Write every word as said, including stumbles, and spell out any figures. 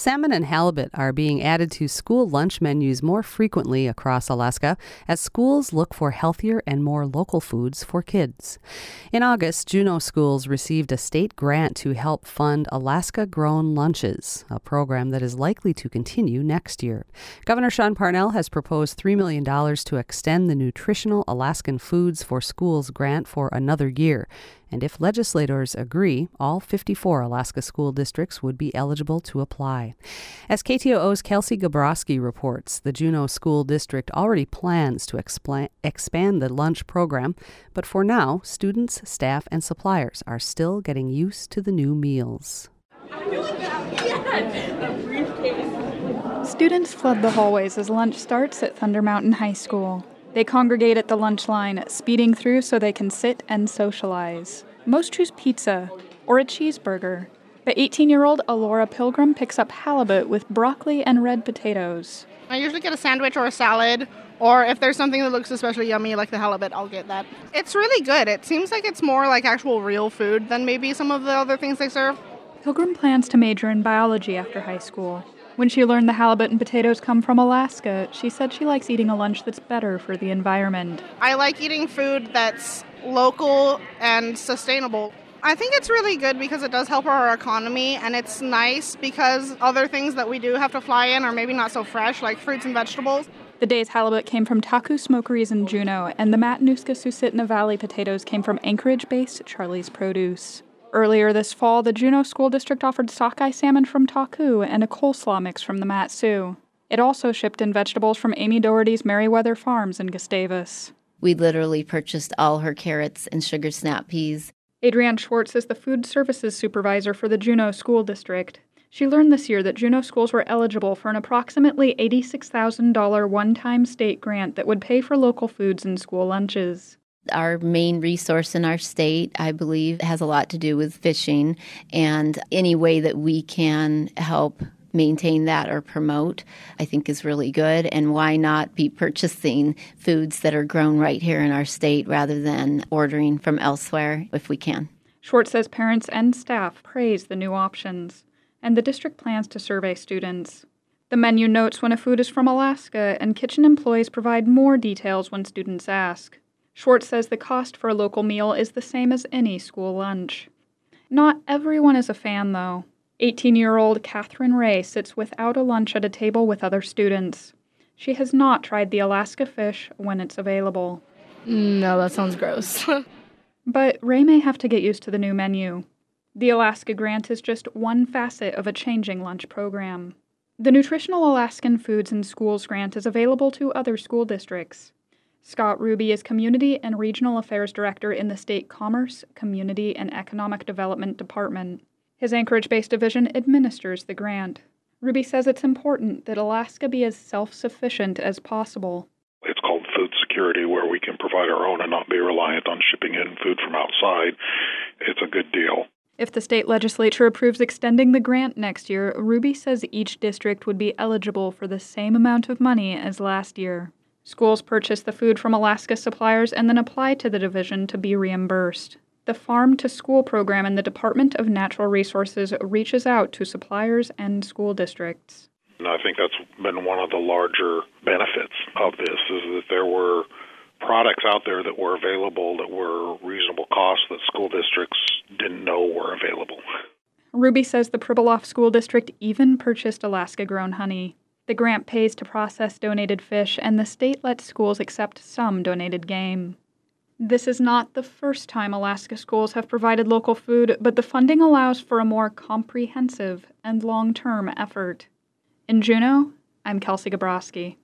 Salmon and halibut are being added to school lunch menus more frequently across Alaska as schools look for healthier and more local foods for kids. In August, Juneau schools received a state grant to help fund Alaska-grown lunches, a program that is likely to continue next year. Governor Sean Parnell has proposed three million dollars to extend the Nutritional Alaskan Foods for Schools grant for another year. And if legislators agree, all fifty-four Alaska school districts would be eligible to apply. As K T O O's Kelsey Gabrowski reports, the Juneau School District already plans to expla- expand the lunch program, but for now, students, staff, and suppliers are still getting used to the new meals. Students flood the hallways as lunch starts at Thunder Mountain High School. They congregate at the lunch line, speeding through so they can sit and socialize. Most choose pizza or a cheeseburger, but eighteen-year-old Alora Pilgrim picks up halibut with broccoli and red potatoes. I usually get a sandwich or a salad, or if there's something that looks especially yummy like the halibut, I'll get that. It's really good. It seems like it's more like actual real food than maybe some of the other things they serve. Pilgrim plans to major in biology after high school. When she learned the halibut and potatoes come from Alaska, she said she likes eating a lunch that's better for the environment. I like eating food that's local and sustainable. I think it's really good because it does help our economy, and it's nice because other things that we do have to fly in are maybe not so fresh, like fruits and vegetables. The day's halibut came from Taku Smokeries in Juneau, and the Matanuska Susitna Valley potatoes came from Anchorage-based Charlie's Produce. Earlier this fall, the Juneau School District offered sockeye salmon from Taku and a coleslaw mix from the Mat-Su. It also shipped in vegetables from Amy Doherty's Merriweather Farms in Gustavus. We literally purchased all her carrots and sugar snap peas. Adrienne Schwartz is the food services supervisor for the Juneau School District. She learned this year that Juneau schools were eligible for an approximately eighty-six thousand dollars one-time state grant that would pay for local foods and school lunches. Our main resource in our state, I believe, has a lot to do with fishing, and any way that we can help maintain that or promote, I think is really good. And why not be purchasing foods that are grown right here in our state rather than ordering from elsewhere if we can. Schwartz says parents and staff praise the new options, and the district plans to survey students. The menu notes when a food is from Alaska, and kitchen employees provide more details when students ask. Schwartz says the cost for a local meal is the same as any school lunch. Not everyone is a fan, though. eighteen-year-old Catherine Ray sits without a lunch at a table with other students. She has not tried the Alaska fish when it's available. No, that sounds gross. But Ray may have to get used to the new menu. The Alaska Grant is just one facet of a changing lunch program. The Nutritional Alaskan Foods in Schools Grant is available to other school districts. Scott Ruby is Community and Regional Affairs Director in the State Commerce, Community, and Economic Development Department. His Anchorage-based division administers the grant. Ruby says it's important that Alaska be as self-sufficient as possible. It's called food security, where we can provide our own and not be reliant on shipping in food from outside. It's a good deal. If the state legislature approves extending the grant next year, Ruby says each district would be eligible for the same amount of money as last year. Schools purchase the food from Alaska suppliers and then apply to the division to be reimbursed. The Farm to School program in the Department of Natural Resources reaches out to suppliers and school districts. And I think that's been one of the larger benefits of this, is that there were products out there that were available that were reasonable costs that school districts didn't know were available. Ruby says the Pribilof School District even purchased Alaska-grown honey. The grant pays to process donated fish, and the state lets schools accept some donated game. This is not the first time Alaska schools have provided local food, but the funding allows for a more comprehensive and long-term effort. In Juneau, I'm Kelsey Gabrowski.